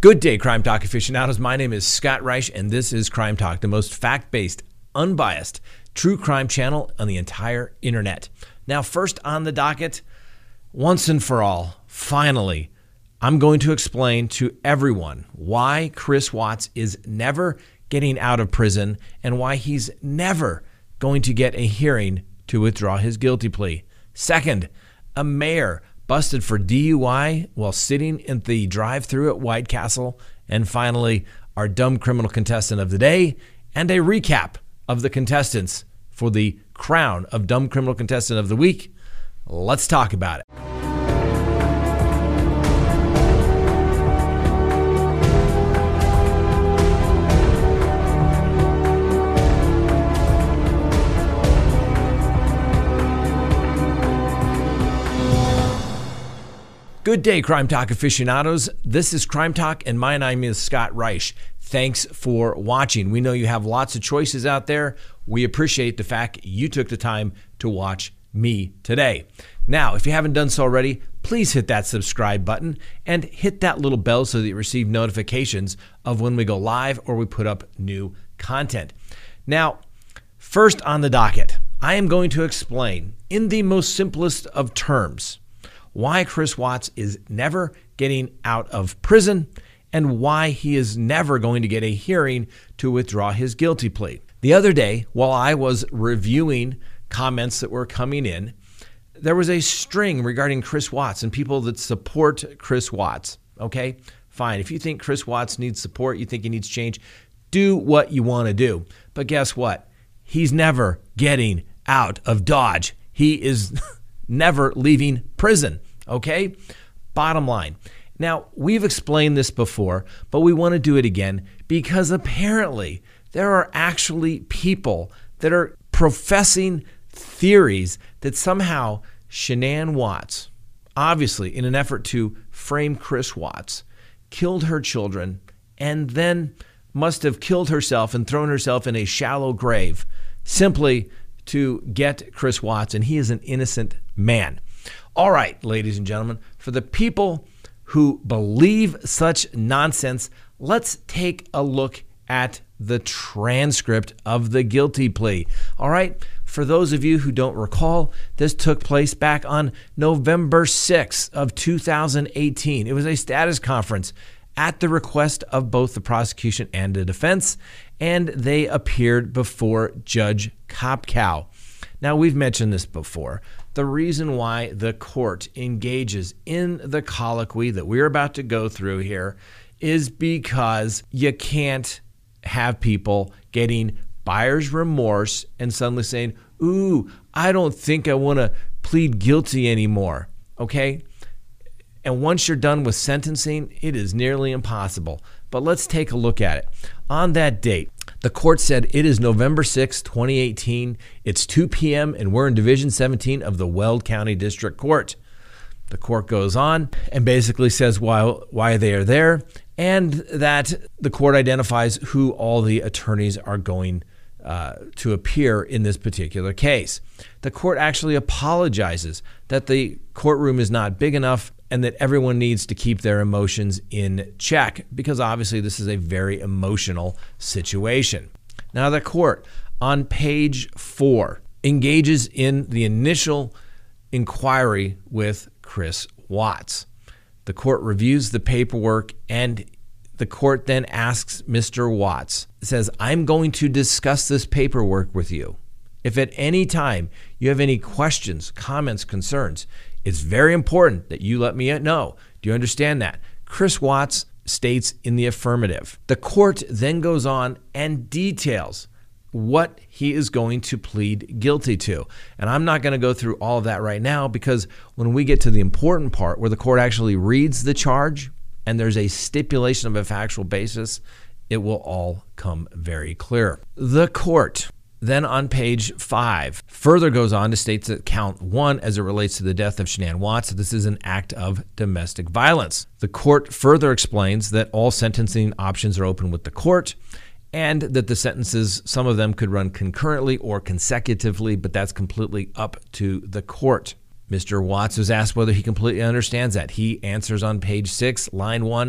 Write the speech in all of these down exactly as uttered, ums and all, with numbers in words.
Good day, Crime Talk aficionados. My name is Scott Reich, and this is Crime Talk, the most fact-based, unbiased, true crime channel on the entire internet. Now, first on the docket, once and for all, finally, I'm going to explain to everyone why Chris Watts is never getting out of prison and why he's never going to get a hearing to withdraw his guilty plea. Second, a mayor busted for D U I while sitting in the drive-thru at White Castle. And finally, our dumb criminal contestant of the day and a recap of the contestants for the crown of dumb criminal contestant of the week. Let's talk about it. Good day, Crime Talk aficionados. This is Crime Talk, and my name is Scott Reich. Thanks for watching. We know you have lots of choices out there. We appreciate the fact you took the time to watch me today. Now, if you haven't done so already, please hit that subscribe button and hit that little bell so that you receive notifications of when we go live or we put up new content. Now, first on the docket, I am going to explain in the most simplest of terms why Chris Watts is never getting out of prison and why he is never going to get a hearing to withdraw his guilty plea. The other day, while I was reviewing comments that were coming in, there was a string regarding Chris Watts and people that support Chris Watts. Okay, fine. If you think Chris Watts needs support, you think he needs change, do what you want to do. But guess what? He's never getting out of Dodge. He is never leaving prison, okay? Bottom line. Now, we've explained this before, but we want to do it again because apparently there are actually people that are professing theories that somehow Shanann Watts, obviously in an effort to frame Chris Watts, killed her children and then must have killed herself and thrown herself in a shallow grave simply to get Chris Watts, and he is an innocent man. All right, ladies and gentlemen, for the people who believe such nonsense, let's take a look at the transcript of the guilty plea. All right, for those of you who don't recall, this took place back on November sixth of two thousand eighteen. It was a status conference at the request of both the prosecution and the defense, and they appeared before Judge Kopkow. Now, we've mentioned this before. The reason why the court engages in the colloquy that we're about to go through here is because you can't have people getting buyer's remorse and suddenly saying, ooh, I don't think I want to plead guilty anymore, okay? And once you're done with sentencing, it is nearly impossible. But let's take a look at it. On that date, the court said it is November sixth, twenty eighteen. It's two p.m. and we're in Division seventeen of the Weld County District Court. The court goes on and basically says why, why they are there and that the court identifies who all the attorneys are going uh, to appear in this particular case. The court actually apologizes that the courtroom is not big enough and that everyone needs to keep their emotions in check because obviously this is a very emotional situation. Now, the court on page four engages in the initial inquiry with Chris Watts. The court reviews the paperwork and the court then asks Mister Watts, says, I'm going to discuss this paperwork with you. If at any time you have any questions, comments, concerns, it's very important that you let me know. Do you understand that? Chris Watts states in the affirmative. The court then goes on and details what he is going to plead guilty to. And I'm not going to go through all of that right now because when we get to the important part where the court actually reads the charge and there's a stipulation of a factual basis, it will all come very clear. The court then on page five further goes on to state that count one, as it relates to the death of Shanann Watts, this is an act of domestic violence. The court further explains that all sentencing options are open with the court and that the sentences, some of them could run concurrently or consecutively, but that's completely up to the court. Mister Watts was asked whether he completely understands that. He answers on page six, line one,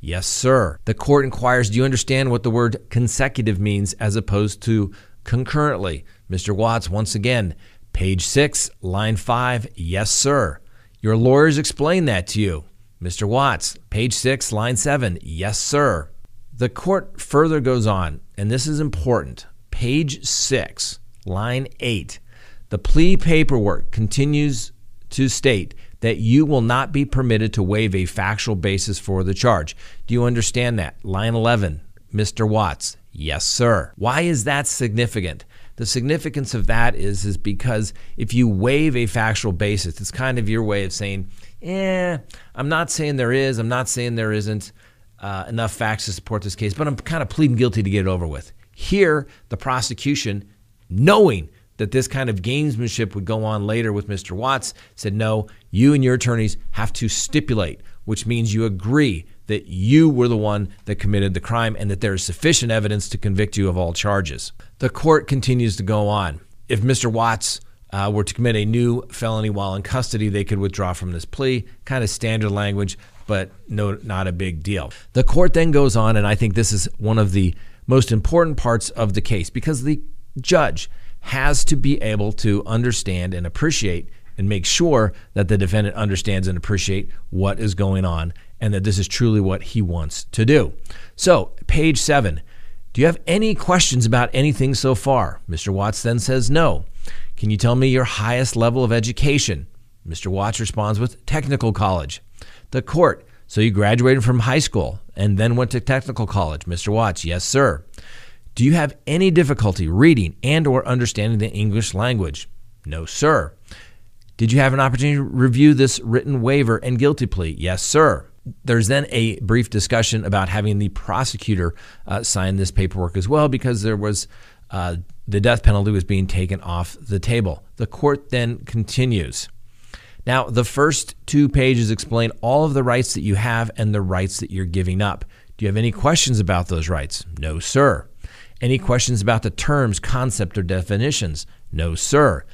Yes, sir. The court inquires, do you understand what the word consecutive means as opposed to concurrently? Mister Watts, once again, page six, line five, yes, sir. Your lawyers explain that to you. Mister Watts, page six, line seven, yes, sir. The court further goes on, and this is important. Page six, line eight. The plea paperwork continues to state that you will not be permitted to waive a factual basis for the charge. Do you understand that? Line eleven, Mister Watts, yes, sir. Why is that significant? The significance of that is, is because if you waive a factual basis, it's kind of your way of saying, eh, I'm not saying there is, I'm not saying there isn't uh, enough facts to support this case, but I'm kind of pleading guilty to get it over with. Here, the prosecution, knowing that this kind of gamesmanship would go on later with Mister Watts, said, no, you and your attorneys have to stipulate, which means you agree that you were the one that committed the crime and that there is sufficient evidence to convict you of all charges. The court continues to go on. If Mister Watts uh, were to commit a new felony while in custody, they could withdraw from this plea. Kind of standard language, but no, not a big deal. The court then goes on, and I think this is one of the most important parts of the case, because the judge has to be able to understand and appreciate and make sure that the defendant understands and appreciate what is going on and that this is truly what he wants to do. So, page seven, do you have any questions about anything so far? Mister Watts then says no. Can you tell me your highest level of education? Mister Watts responds with technical college. The court, so you graduated from high school and then went to technical college. Mister Watts, yes, sir. Do you have any difficulty reading and or understanding the English language? No, sir. Did you have an opportunity to review this written waiver and guilty plea? Yes, sir. There's then a brief discussion about having the prosecutor uh, sign this paperwork as well, because there was uh, the death penalty was being taken off the table. The court then continues. Now, the first two pages explain all of the rights that you have and the rights that you're giving up. Do you have any questions about those rights? No, sir. Any questions about the terms, concept, or definitions? No, sir.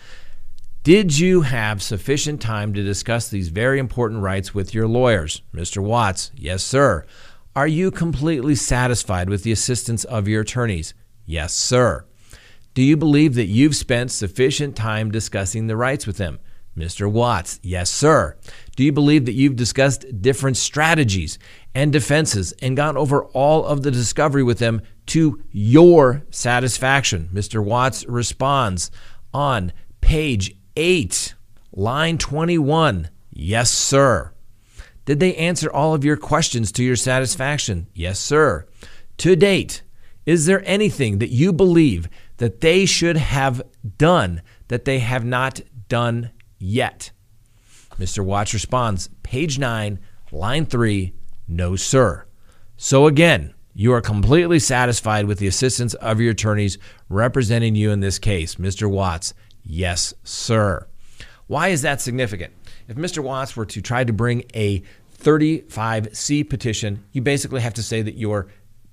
Did you have sufficient time to discuss these very important rights with your lawyers? Mister Watts, yes, sir. Are you completely satisfied with the assistance of your attorneys? Yes, sir. Do you believe that you've spent sufficient time discussing the rights with them? Mister Watts, yes, sir. Do you believe that you've discussed different strategies and defenses and gone over all of the discovery with them to your satisfaction? Mister Watts responds on page eight, line twenty-one, yes, sir. Did they answer all of your questions to your satisfaction? Yes, sir. To date, is there anything that you believe that they should have done that they have not done yet? Mister Watts responds, page nine, line three, no, sir. So again, you are completely satisfied with the assistance of your attorneys representing you in this case. Mister Watts, yes, sir. Why is that significant? If Mister Watts were to try to bring a thirty-five C petition, you basically have to say that your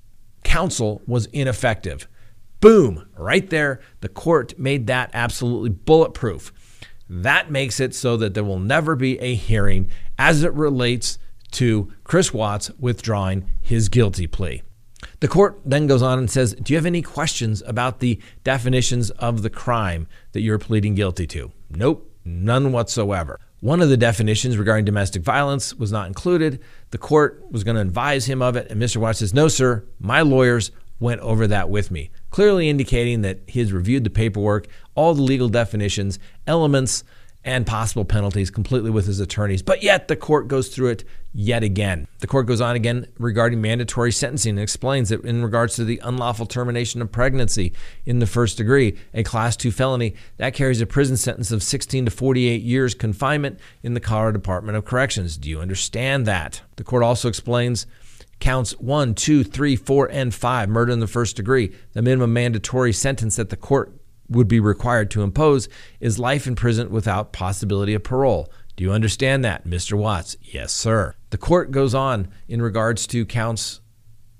counsel was ineffective. Boom, right there. The court made that absolutely bulletproof. That makes it so that there will never be a hearing as it relates to Chris Watts withdrawing his guilty plea. The court then goes on and says, do you have any questions about the definitions of the crime that you're pleading guilty to? Nope, none whatsoever. One of the definitions regarding domestic violence was not included. The court was going to advise him of it, and Mister Watts says, no, sir, my lawyers went over that with me, clearly indicating that he has reviewed the paperwork, all the legal definitions, elements, and possible penalties completely with his attorneys. But yet the court goes through it yet again. The court goes on again regarding mandatory sentencing and explains that in regards to the unlawful termination of pregnancy in the first degree, a class two felony, that carries a prison sentence of sixteen to forty-eight years confinement in the Colorado Department of Corrections. Do you understand that? The court also explains counts one, two, three, four, and five, murder in the first degree. The minimum mandatory sentence that the court would be required to impose is life in prison without possibility of parole. Do you understand that, Mister Watts? Yes, sir. The court goes on in regards to counts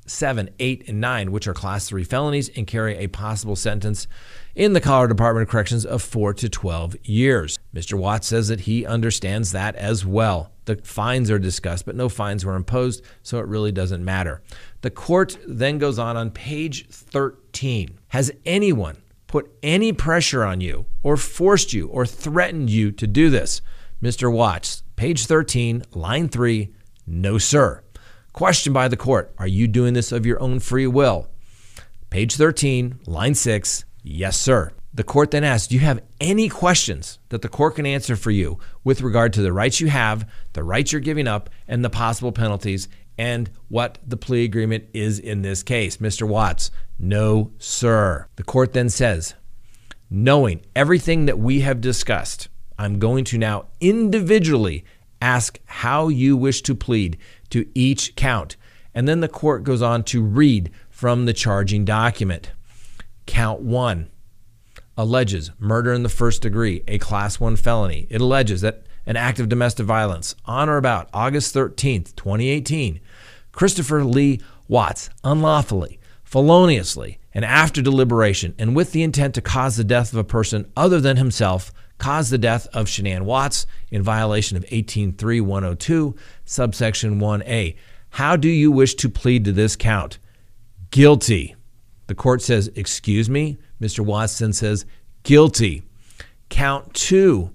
seven, eight, and nine, which are class three felonies and carry a possible sentence in the Colorado Department of Corrections of four to twelve years. Mister Watts says that he understands that as well. The fines are discussed, but no fines were imposed, so it really doesn't matter. The court then goes on on page thirteen. Has anyone put any pressure on you or forced you or threatened you to do this? Mister Watts, page thirteen, line three, no, sir. Question by the court, are you doing this of your own free will? Page thirteen, line six, yes, sir. The court then asks, do you have any questions that the court can answer for you with regard to the rights you have, the rights you're giving up, and the possible penalties, and what the plea agreement is in this case? Mister Watts, no, sir. The court then says, knowing everything that we have discussed, I'm going to now individually ask how you wish to plead to each count. And then the court goes on to read from the charging document. Count one alleges murder in the first degree, a class one felony. It alleges that an act of domestic violence on or about August thirteenth, twenty eighteen, Christopher Lee Watts unlawfully, feloniously, and after deliberation, and with the intent to cause the death of a person other than himself, caused the death of Shanann Watts in violation of eighteen three one oh two, subsection one A. How do you wish to plead to this count? Guilty. The court says, excuse me. Mister Watts then says, guilty. Count two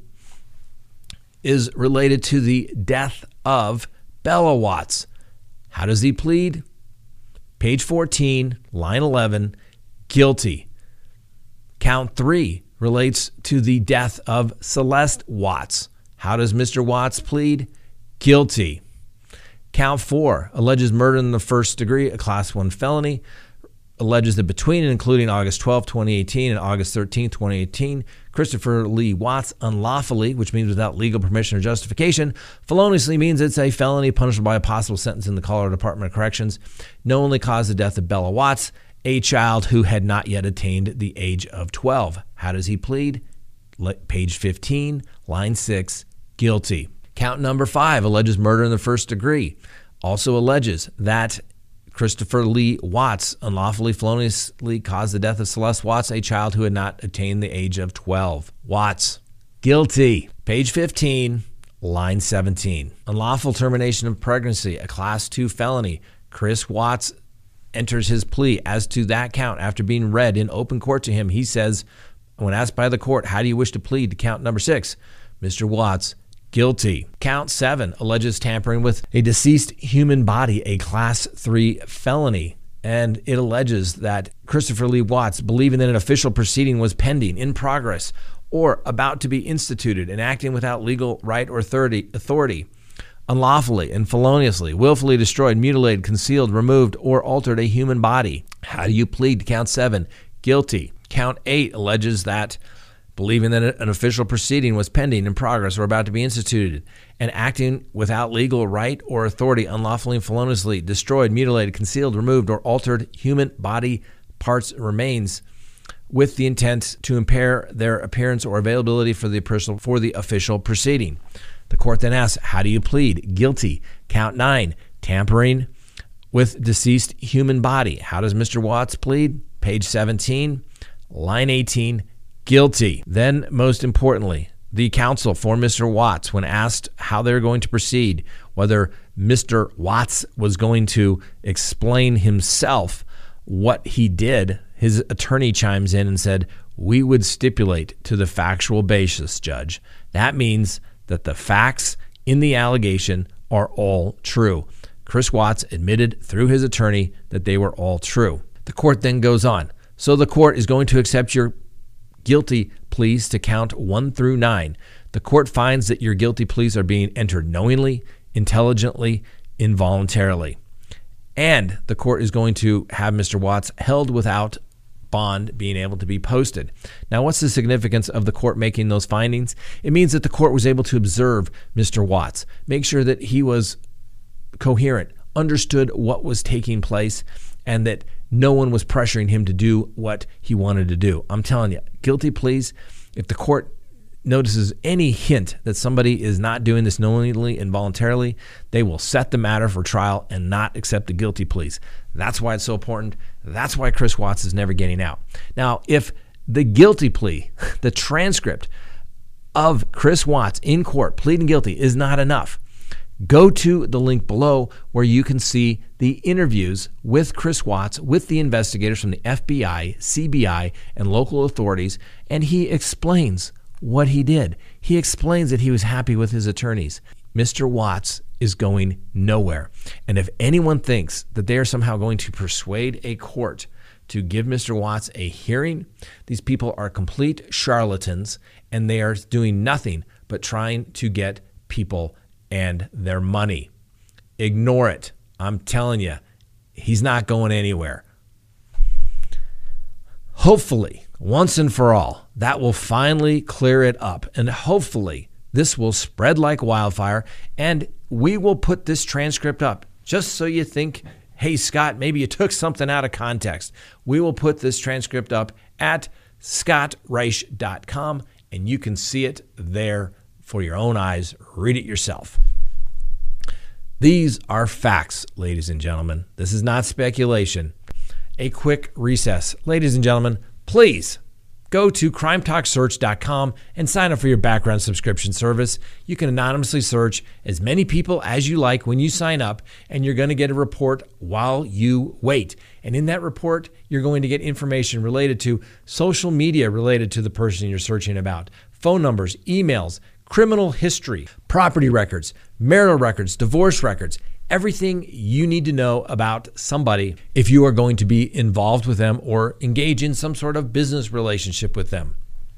is related to the death of Bella Watts. How does he plead? Page fourteen, line eleven, guilty. Count three relates to the death of Celeste Watts. How does Mister Watts plead? Guilty. Count four alleges murder in the first degree, a class one felony. Alleges that between and including August twelfth, twenty eighteen and August thirteenth, twenty eighteen, Christopher Lee Watts unlawfully, which means without legal permission or justification, feloniously means it's a felony punishable by a possible sentence in the Colorado Department of Corrections, knowingly caused the death of Bella Watts, a child who had not yet attained the age of twelve. How does he plead? Page fifteen, line six, guilty. Count number five alleges murder in the first degree. Also alleges that Christopher Lee Watts unlawfully, feloniously caused the death of Celeste Watts, a child who had not attained the age of twelve. Watts, guilty. Page fifteen, line seventeen. Unlawful termination of pregnancy, a class two felony. Chris Watts enters his plea as to that count after being read in open court to him. He says, when asked by the court, how do you wish to plead to count number six? Mister Watts, guilty. Count seven alleges tampering with a deceased human body, a class three felony. And it alleges that Christopher Lee Watts, believing that an official proceeding was pending, in progress, or about to be instituted and acting without legal right or authority, unlawfully and feloniously, willfully destroyed, mutilated, concealed, removed, or altered a human body. How do you plead to count seven? Guilty. Count eight alleges that believing that an official proceeding was pending, in progress, or about to be instituted, and acting without legal right or authority, unlawfully and feloniously destroyed, mutilated, concealed, removed, or altered human body parts, remains, with the intent to impair their appearance or availability for the official, for the official proceeding. The court then asks, how do you plead? Guilty. Count nine, tampering with deceased human body. How does Mister Watts plead? Page seventeen, line eighteen, guilty. Then, most importantly, the counsel for Mister Watts, when asked how they're going to proceed, whether Mister Watts was going to explain himself what he did, his attorney chimes in and said, we would stipulate to the factual basis, Judge. That means that the facts in the allegation are all true. Chris Watts admitted through his attorney that they were all true. The court then goes on. So the court is going to accept your guilty pleas to count one through nine. The court finds that your guilty pleas are being entered knowingly, intelligently, involuntarily. And the court is going to have Mister Watts held without bond being able to be posted. Now, what's the significance of the court making those findings? It means that the court was able to observe Mister Watts, make sure that he was coherent, understood what was taking place, and that no one was pressuring him to do what he wanted to do. I'm telling you, guilty pleas, if the court notices any hint that somebody is not doing this knowingly and voluntarily, they will set the matter for trial and not accept the guilty pleas. That's why it's so important. That's why Chris Watts is never getting out. Now, if the guilty plea, the transcript of Chris Watts in court pleading guilty is not enough, go to the link below where you can see the interviews with Chris Watts, with the investigators from the F B I, C B I, and local authorities, and he explains what he did. He explains that he was happy with his attorneys. Mister Watts is going nowhere. And if anyone thinks that they are somehow going to persuade a court to give Mister Watts a hearing, these people are complete charlatans, and they are doing nothing but trying to get people and their money. Ignore it. I'm telling you, he's not going anywhere. Hopefully, once and for all, that will finally clear it up. And hopefully, this will spread like wildfire. And we will put this transcript up just so you think, hey, Scott, maybe you took something out of context. We will put this transcript up at scott reich dot com, and you can see it there for your own eyes. Read it yourself. These are facts, ladies and gentlemen. This is not speculation. A quick recess. Ladies and gentlemen, please go to crime talk search dot com and sign up for your background subscription service. You can anonymously search as many people as you like when you sign up, and you're going to get a report while you wait. And in that report, you're going to get information related to social media related to the person you're searching about, phone numbers, emails, criminal history, property records, marital records, divorce records, everything you need to know about somebody if you are going to be involved with them or engage in some sort of business relationship with them.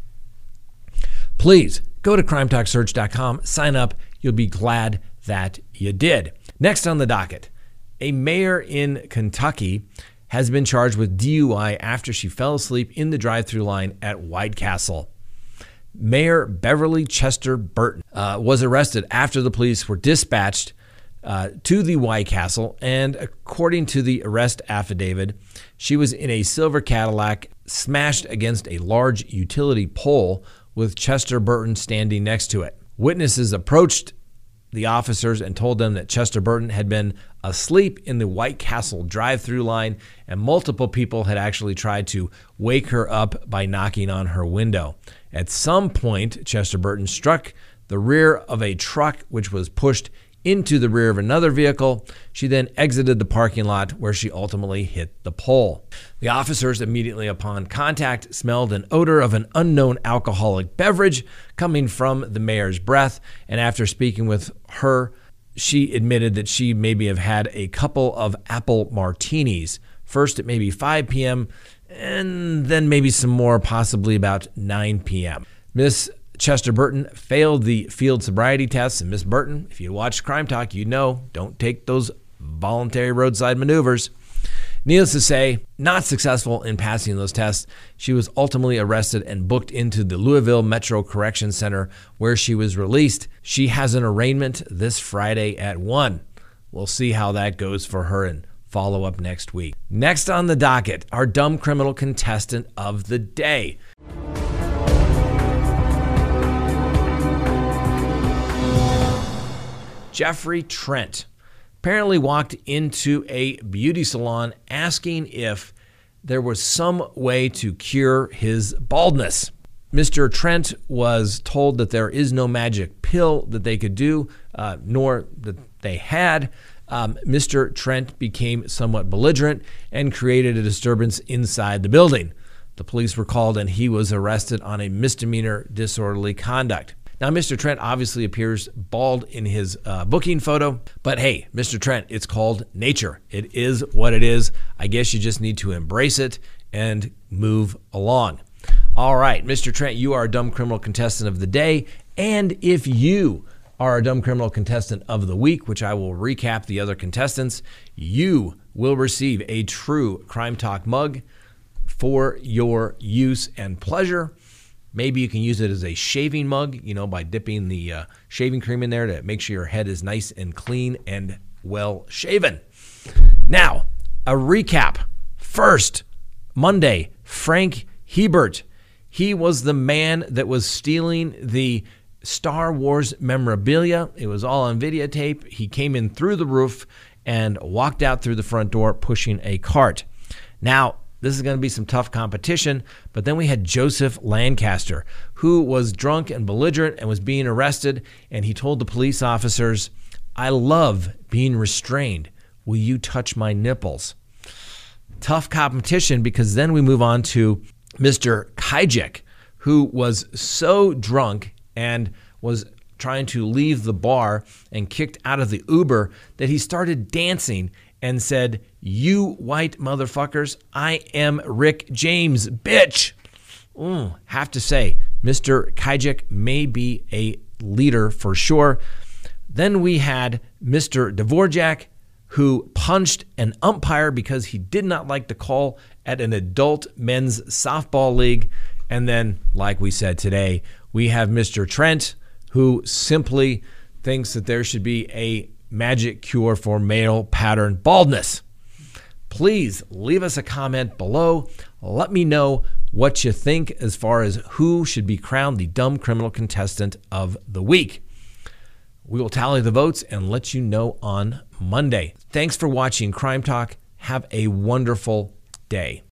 Please go to crime talk search dot com, sign up. You'll be glad that you did. Next on the docket, a mayor in Kentucky has been charged with D U I after she fell asleep in the drive-through line at White Castle. Mayor Beverly Chester Burton uh, was arrested after the police were dispatched uh, to the White Castle, and according to the arrest affidavit, she was in a silver Cadillac smashed against a large utility pole with Chester Burton standing next to it. Witnesses approached the officers and told them that Chester Burton had been asleep in the White Castle drive-through line, and multiple people had actually tried to wake her up by knocking on her window. At some point, Chester Burton struck the rear of a truck, which was pushed into the rear of another vehicle. She then exited the parking lot, where she ultimately hit the pole. The officers, immediately upon contact, smelled an odor of an unknown alcoholic beverage coming from the mayor's breath, and after speaking with her, she admitted that she maybe have had a couple of apple martinis, first at maybe five p.m., and then maybe some more, possibly about nine p.m. Miss Chester Burton failed the field sobriety tests, and Miss Burton, if you watch Crime Talk, you know, don't take those voluntary roadside maneuvers. Needless to say, not successful in passing those tests, she was ultimately arrested and booked into the Louisville Metro Correction Center, where she was released. She has an arraignment this Friday at one. We'll see how that goes for her and follow up next week. Next on the docket, our dumb criminal contestant of the day. Jeffrey Trent apparently walked into a beauty salon asking if there was some way to cure his baldness. Mister Trent was told that there is no magic pill that they could do, uh, nor that they had. Um, Mister Trent became somewhat belligerent and created a disturbance inside the building. The police were called, and he was arrested on a misdemeanor disorderly conduct. Now, Mister Trent obviously appears bald in his uh, booking photo, but hey, Mister Trent, it's called nature. It is what it is. I guess you just need to embrace it and move along. All right, Mister Trent, you are a dumb criminal contestant of the day, and if you are a dumb criminal contestant of the week, which I will recap the other contestants, you will receive a true Crime Talk mug for your use and pleasure. Maybe you can use it as a shaving mug, you know, by dipping the uh, shaving cream in there to make sure your head is nice and clean and well shaven. Now, a recap. First, Monday, Frank Hebert. He was the man that was stealing the Star Wars memorabilia. It was all on videotape. He came in through the roof and walked out through the front door pushing a cart. Now, this is going to be some tough competition, but then we had Joseph Lancaster, who was drunk and belligerent and was being arrested, and he told the police officers, "I love being restrained. Will you touch my nipples?" Tough competition, because then we move on to Mister Kijek, who was so drunk and was trying to leave the bar and kicked out of the Uber that he started dancing and said, "You white motherfuckers, I am Rick James, bitch." Ooh, have to say, Mister Kijek may be a leader for sure. Then we had Mister Dvorak, who punched an umpire because he did not like the call at an adult men's softball league. And then, like we said today, we have Mister Trent, who simply thinks that there should be a magic cure for male pattern baldness. Please leave us a comment below. Let me know what you think as far as who should be crowned the dumb criminal contestant of the week. We will tally the votes and let you know on Monday. Thanks for watching Crime Talk. Have a wonderful day.